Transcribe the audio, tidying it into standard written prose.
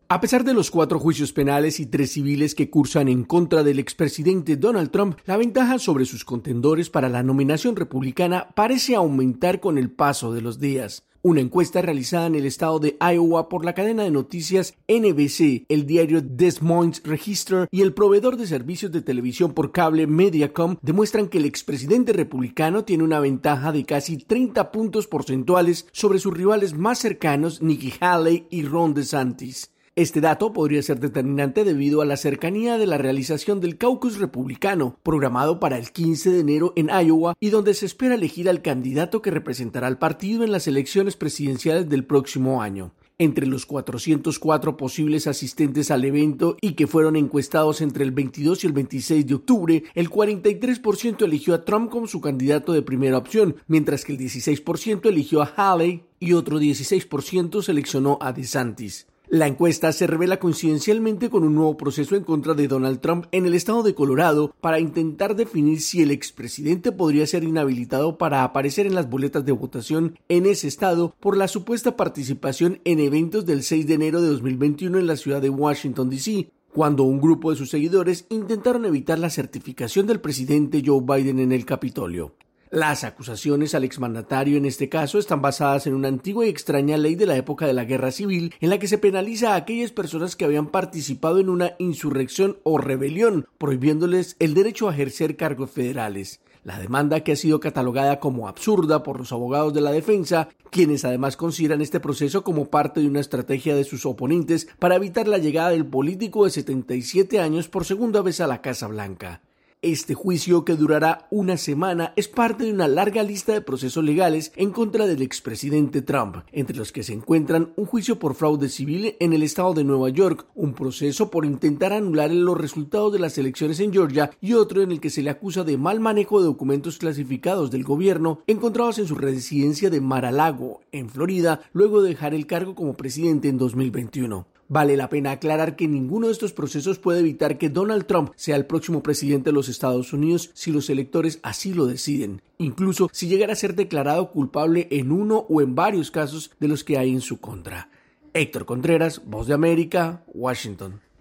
A pesar de los 4 juicios penales y 3 civiles que cursan en contra del expresidente Donald Trump, la ventaja sobre sus contendores para la nominación republicana parece aumentar con el paso de los días. Una encuesta realizada en el estado de Iowa por la cadena de noticias NBC, el diario Des Moines Register y el proveedor de servicios de televisión por cable Mediacom demuestran que el expresidente republicano tiene una ventaja de casi 30 puntos porcentuales sobre sus rivales más cercanos Nikki Haley y Ron DeSantis. Este dato podría ser determinante debido a la cercanía de la realización del caucus republicano, programado para el 15 de enero en Iowa y donde se espera elegir al candidato que representará al partido en las elecciones presidenciales del próximo año. Entre los 404 posibles asistentes al evento y que fueron encuestados entre el 22 y el 26 de octubre, el 43% eligió a Trump como su candidato de primera opción, mientras que el 16% eligió a Haley y otro 16% seleccionó a DeSantis. La encuesta se revela coincidencialmente con un nuevo proceso en contra de Donald Trump en el estado de Colorado para intentar definir si el expresidente podría ser inhabilitado para aparecer en las boletas de votación en ese estado por la supuesta participación en eventos del 6 de enero de 2021 en la ciudad de Washington, D.C., cuando un grupo de sus seguidores intentaron evitar la certificación del presidente Joe Biden en el Capitolio. Las acusaciones al exmandatario en este caso están basadas en una antigua y extraña ley de la época de la Guerra Civil en la que se penaliza a aquellas personas que habían participado en una insurrección o rebelión, prohibiéndoles el derecho a ejercer cargos federales. La demanda, que ha sido catalogada como absurda por los abogados de la defensa, quienes además consideran este proceso como parte de una estrategia de sus oponentes para evitar la llegada del político de 77 años por segunda vez a la Casa Blanca. Este juicio, que durará una semana, es parte de una larga lista de procesos legales en contra del expresidente Trump, entre los que se encuentran un juicio por fraude civil en el estado de Nueva York, un proceso por intentar anular los resultados de las elecciones en Georgia y otro en el que se le acusa de mal manejo de documentos clasificados del gobierno encontrados en su residencia de Mar-a-Lago, en Florida, luego de dejar el cargo como presidente en 2021. Vale la pena aclarar que ninguno de estos procesos puede evitar que Donald Trump sea el próximo presidente de los Estados Unidos si los electores así lo deciden, incluso si llegara a ser declarado culpable en uno o en varios casos de los que hay en su contra. Héctor Contreras, Voz de América, Washington.